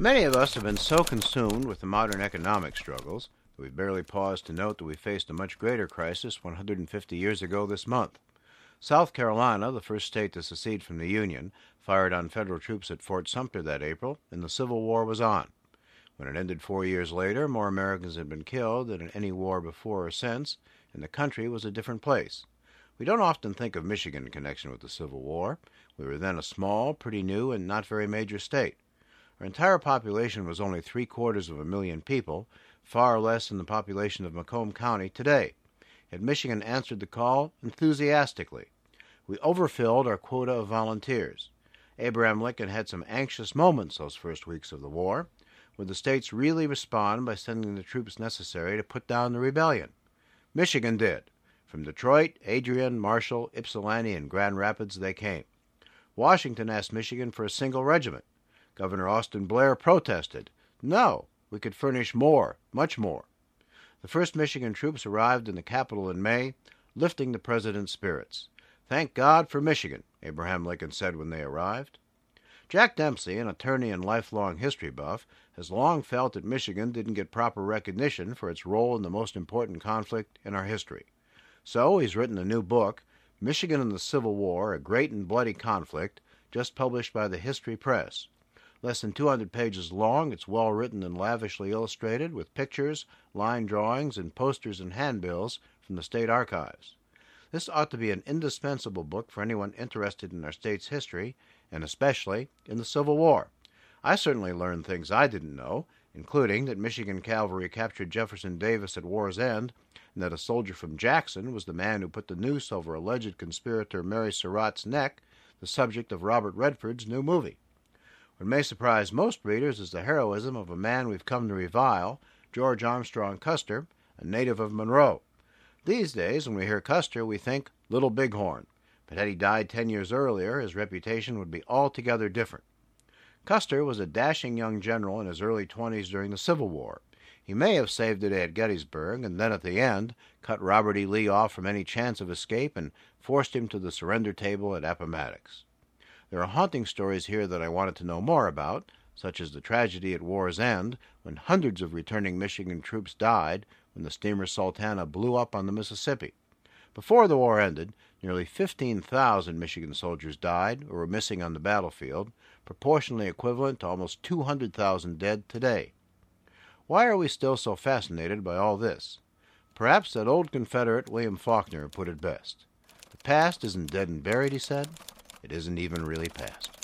Many of us have been so consumed with the modern economic struggles that we've barely paused to note that we faced a much greater crisis 150 years ago this month. South Carolina, the first state to secede from the Union, fired on federal troops at Fort Sumter that April, and the Civil War was on. When it ended 4 years later, more Americans had been killed than in any war before or since, and the country was a different place. We don't often think of Michigan in connection with the Civil War. We were then a small, pretty new, and not very major state. Our entire population was only 750,000 people, far less than the population of Macomb County today. Yet Michigan answered the call enthusiastically. We overfilled our quota of volunteers. Abraham Lincoln had some anxious moments those first weeks of the war. Would the states really respond by sending the troops necessary to put down the rebellion? Michigan did. From Detroit, Adrian, Marshall, Ypsilanti, and Grand Rapids they came. Washington asked Michigan for a single regiment. Governor Austin Blair protested. No, we could furnish more, much more. The first Michigan troops arrived in the capital in May, lifting the president's spirits. Thank God for Michigan, Abraham Lincoln said when they arrived. Jack Dempsey, an attorney and lifelong history buff, has long felt that Michigan didn't get proper recognition for its role in the most important conflict in our history. So he's written a new book, Michigan and the Civil War, A Great and Bloody Conflict, just published by the History Press. Less than 200 pages long, it's well written and lavishly illustrated with pictures, line drawings, and posters and handbills from the state archives. This ought to be an indispensable book for anyone interested in our state's history, and especially in the Civil War. I certainly learned things I didn't know, including that Michigan cavalry captured Jefferson Davis at war's end, and that a soldier from Jackson was the man who put the noose over alleged conspirator Mary Surratt's neck, the subject of Robert Redford's new movie. What may surprise most readers is the heroism of a man we've come to revile, George Armstrong Custer, a native of Monroe. These days, when we hear Custer, we think Little Bighorn, but had he died 10 years earlier, his reputation would be altogether different. Custer was a dashing young general in his early 20s during the Civil War. He may have saved the day at Gettysburg, and then at the end, cut Robert E. Lee off from any chance of escape and forced him to the surrender table at Appomattox. There are haunting stories here that I wanted to know more about, such as the tragedy at war's end, when hundreds of returning Michigan troops died when the steamer Sultana blew up on the Mississippi. Before the war ended, nearly 15,000 Michigan soldiers died or were missing on the battlefield, proportionally equivalent to almost 200,000 dead today. Why are we still so fascinated by all this? Perhaps that old Confederate William Faulkner put it best. The past isn't dead and buried, he said. It isn't even really past.